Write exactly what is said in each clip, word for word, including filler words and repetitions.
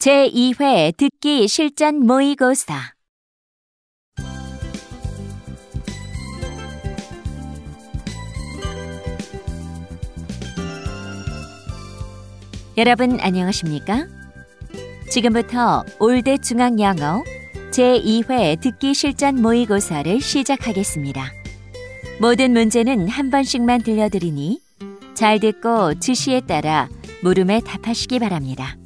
제이 회 듣기 실전 모의고사. 여러분 안녕하십니까? 지금부터 올드 중앙 영어 제이 회 듣기 실전 모의고사를 시작하겠습니다. 모든 문제는 한 번씩만 들려드리니 잘 듣고 지시에 따라 물음에 답하시기 바랍니다.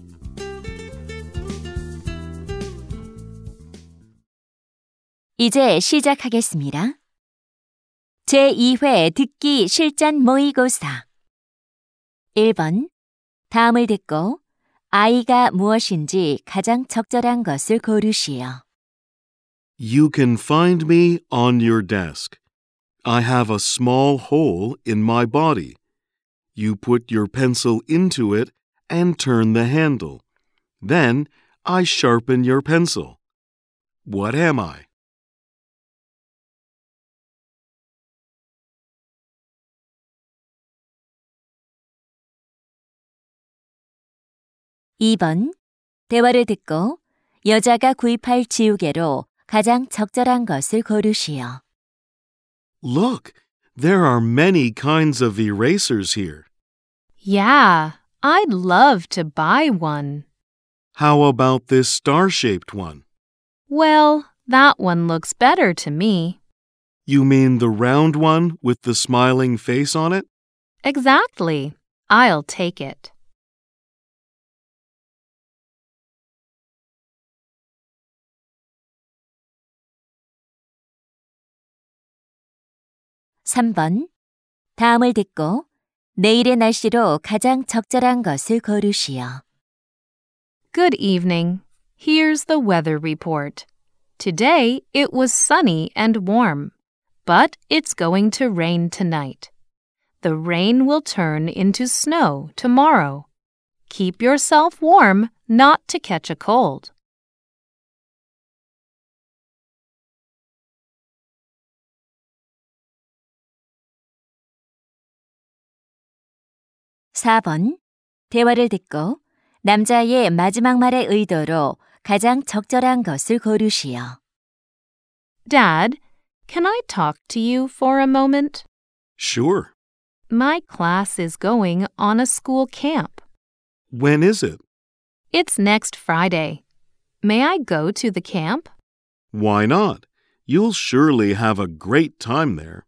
이제 시작하겠습니다. 제이 회 듣기 실전 모의고사. 일 번. 다음을 듣고 아이가 무엇인지 가장 적절한 것을 고르시오. You can find me on your desk. I have a small hole in my body. You put your pencil into it and turn the handle. Then I sharpen your pencil. What am I? 이 번. 대화를 듣고 여자가 구입할 지우개로 가장 적절한 것을 고르시오. Look, there are many kinds of erasers here. Yeah, I'd love to buy one. How about this star-shaped one? Well, that one looks better to me. You mean the round one with the smiling face on it? Exactly. I'll take it. 삼 번. 다음을 듣고 내일의 날씨로 가장 적절한 것을 고르시오. Good evening. Here's the weather report. Today it was sunny and warm, but it's going to rain tonight. The rain will turn into snow tomorrow. Keep yourself warm not to catch a cold. 사 번. 대화를 듣고 남자의 마지막 말의 의도로 가장 적절한 것을 고르시오. Dad, can I talk to you for a moment? Sure. My class is going on a school camp. When is it? It's next Friday. May I go to the camp? Why not? You'll surely have a great time there.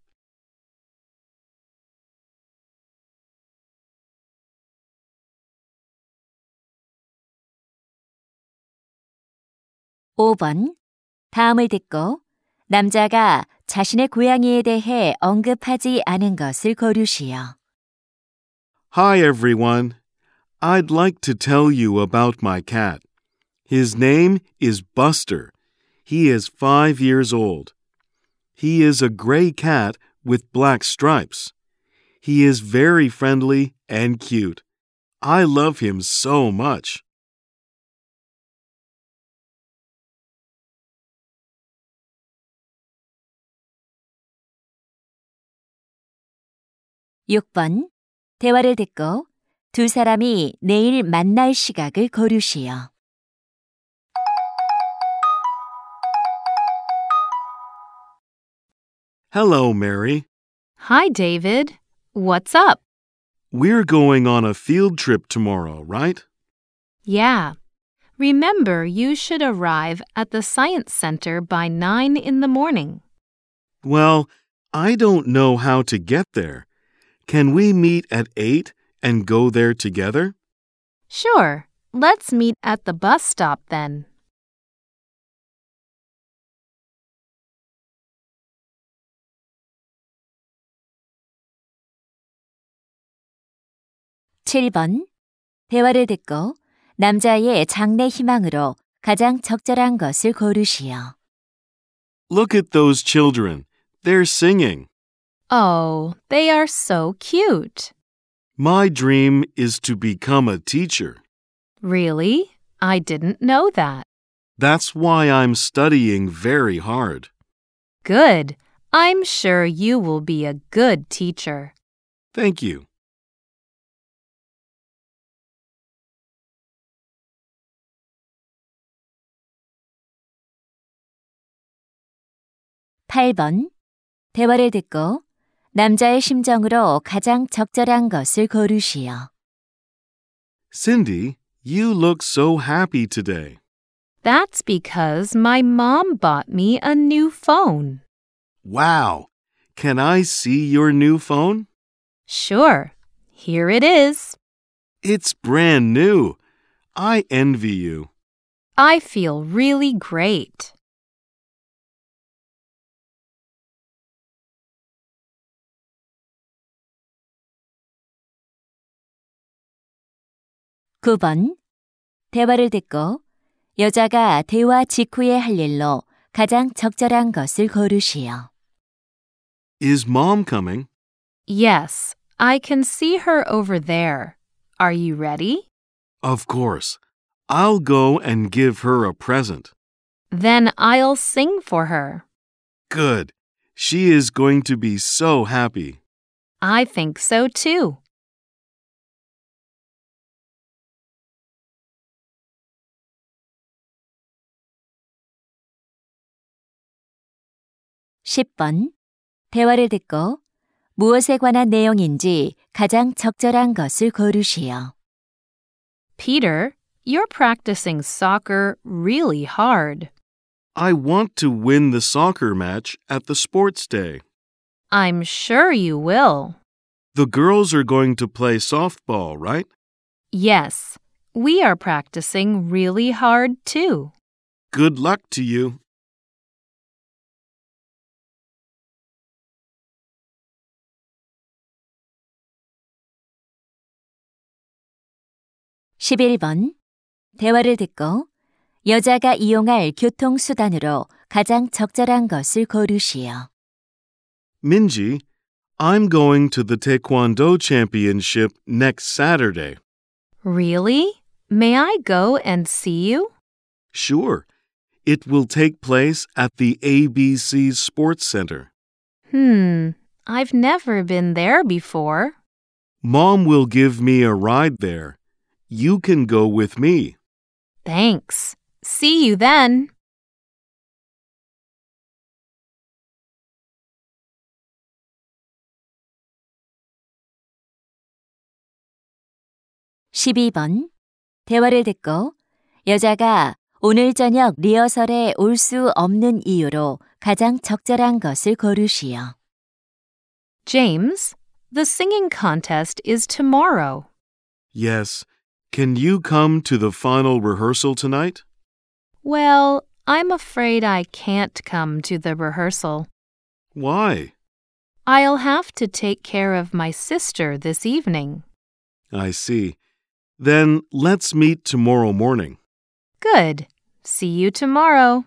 오 번. 다음을 듣고 남자가 자신의 고양이에 대해 언급하지 않은 것을 고르시오. Hi everyone. I'd like to tell you about my cat. His name is Buster. He is five years old. He is a gray cat with black stripes. He is very friendly and cute. I love him so much. 육 번. 대화를 듣고 두 사람이 내일 만날 시각을 고르시오. Hello, Mary. Hi, David. What's up? We're going on a field trip tomorrow, right? Yeah. Remember, you should arrive at the Science Center by nine in the morning. Well, I don't know how to get there. Can we meet at eight and go there together? Sure. Let's meet at the bus stop then. 칠 번. 대화를 듣고 남자의 장래 희망으로 가장 적절한 것을 고르시오. Look at those children. They're singing. Oh, they are so cute. My dream is to become a teacher. Really? I didn't know that. That's why I'm studying very hard. Good. I'm sure you will be a good teacher. Thank you. 팔 번. 대화를 듣고 남자의 심정으로 가장 적절한 것을 고르시오. Cindy, you look so happy today. That's because my mom bought me a new phone. Wow! Can I see your new phone? Sure. Here it is. It's brand new. I envy you. I feel really great. 구 번. 대화를 듣고 여자가 대화 직후에 할 일로 가장 적절한 것을 고르시오. Is Mom coming? Yes, I can see her over there. Are you ready? Of course. I'll go and give her a present. Then I'll sing for her. Good. She is going to be so happy. I think so too. 십 번. 대화를 듣고 무엇에 관한 내용인지 가장 적절한 것을 고르시오. Peter, you're practicing soccer really hard. I want to win the soccer match at the sports day. I'm sure you will. The girls are going to play softball, right? Yes, we are practicing really hard too. Good luck to you. 십일 번. 대화를 듣고 여자가 이용할 교통수단으로 가장 적절한 것을 고르시오. Minji, I'm going to the Taekwondo Championship next Saturday. Really? May I go and see you? Sure. It will take place at the A B C Sports Center. Hmm, I've never been there before. Mom will give me a ride there. You can go with me. Thanks. See you then. 십이 번. 대화를 듣고 여자가 오늘 저녁 리허설에 올 수 없는 이유로 가장 적절한 것을 고르시오. James, the singing contest is tomorrow. Yes. Can you come to the final rehearsal tonight? Well, I'm afraid I can't come to the rehearsal. Why? I'll have to take care of my sister this evening. I see. Then let's meet tomorrow morning. Good. See you tomorrow.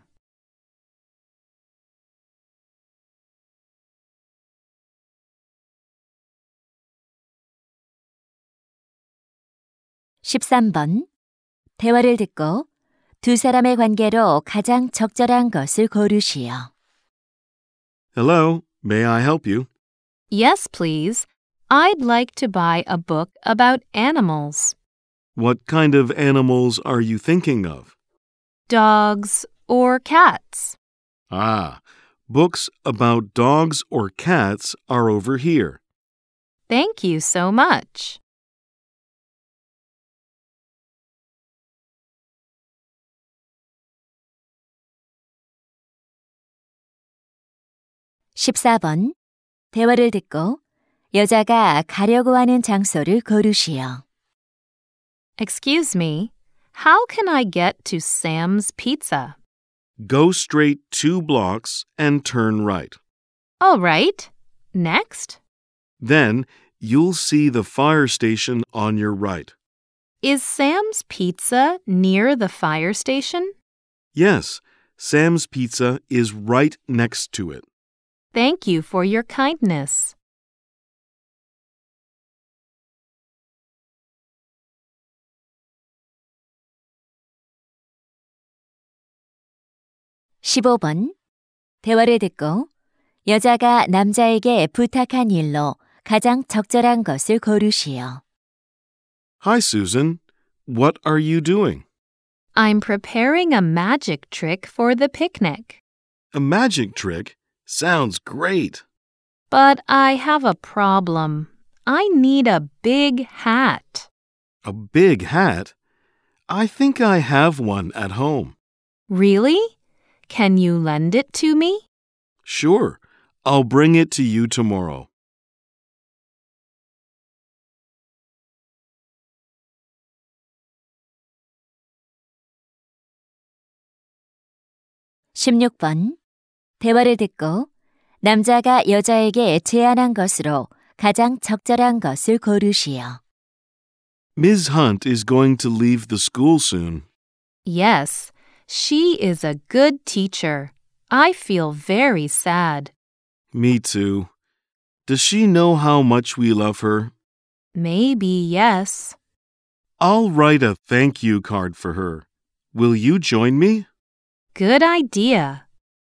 십삼 번. 대화를 듣고 두 사람의 관계로 가장 적절한 것을 고르시오. Hello, may I help you? Yes, please. I'd like to buy a book about animals. What kind of animals are you thinking of? Dogs or cats. Ah, books about dogs or cats are over here. Thank you so much. 십사 번. 대화를 듣고 여자가 가려고 하는 장소를 고르시오. Excuse me, how can I get to Sam's Pizza? Go straight two blocks and turn right. All right. Next? Then you'll see the fire station on your right. Is Sam's Pizza near the fire station? Yes, Sam's Pizza is right next to it. Thank you for your kindness. 십오 번. 대화를 듣고 여자가 남자에게 부탁한 일로 가장 적절한 것을 고르시오. Hi, Susan. What are you doing? I'm preparing a magic trick for the picnic. A magic trick? Sounds great. But I have a problem. I need a big hat. A big hat? I think I have one at home. Really? Can you lend it to me? Sure. I'll bring it to you tomorrow. 십육 번. 대화를 듣고 남자가 여자에게 제안한 것으로 가장 적절한 것을 고르시오. Miz Hunt is going to leave the school soon. Yes, she is a good teacher. I feel very sad. Me too. Does she know how much we love her? Maybe yes. I'll write a thank you card for her. Will you join me? Good idea.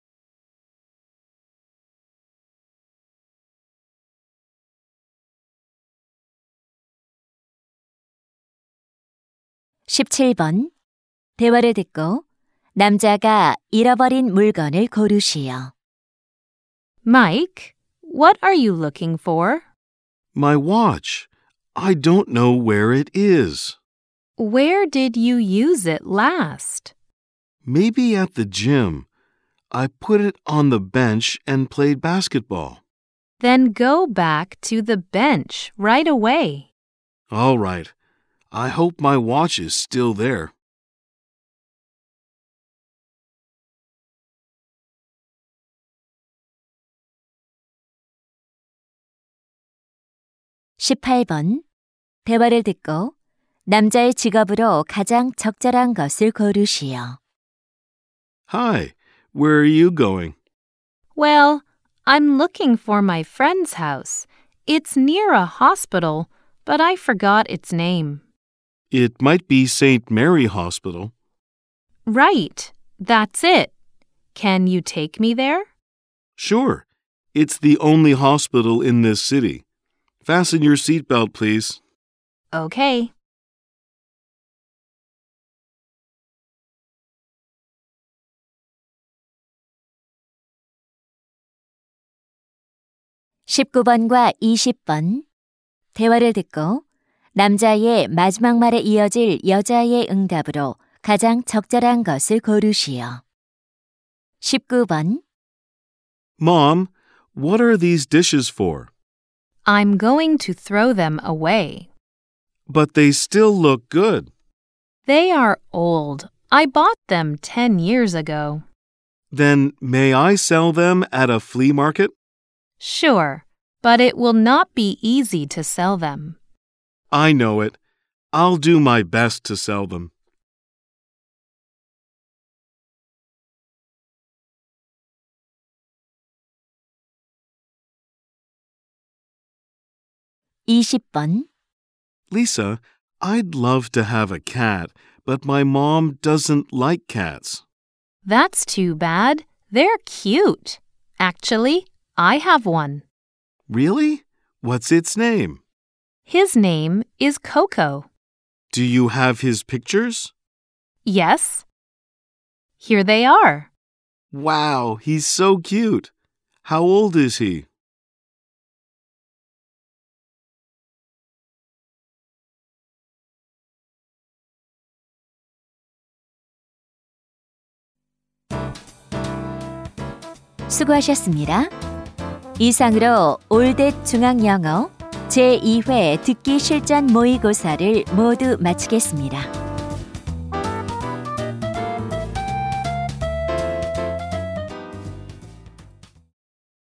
십칠 번. 대화를 듣고 남자가 잃어버린 물건을 고르시오. Mike, what are you looking for? My watch. I don't know where it is. Where did you use it last? Maybe at the gym. I put it on the bench and played basketball. Then go back to the bench right away. All right. I hope my watch is still there. 십팔 번. 대화를 듣고 남자의 직업으로 가장 적절한 것을 고르시오. Hi, where are you going? Well, I'm looking for my friend's house. It's near a hospital, but I forgot its name. It might be Saint Mary Hospital. Right, that's it. Can you take me there? Sure. It's the only hospital in this city. Fasten your seatbelt, please. Okay. 십구 번과 이십 번. 대화를 듣고 남자의 마지막 말에 이어질 여자의 응답으로 가장 적절한 것을 고르시오. 십구 번. Mom, what are these dishes for? I'm going to throw them away. But they still look good. They are old. I bought them ten years ago. Then may I sell them at a flea market? Sure, but it will not be easy to sell them. I know it. I'll do my best to sell them. 이십 번. Lisa, I'd love to have a cat, but my mom doesn't like cats. That's too bad. They're cute. Actually, I have one. Really? What's its name? His name is Coco. Do you have his pictures? Yes. Here they are. Wow, he's so cute. How old is he? 수고하셨습니다. 이상으로 올댓 중앙영어 제이 회 듣기 실전 모의고사를 모두 마치겠습니다.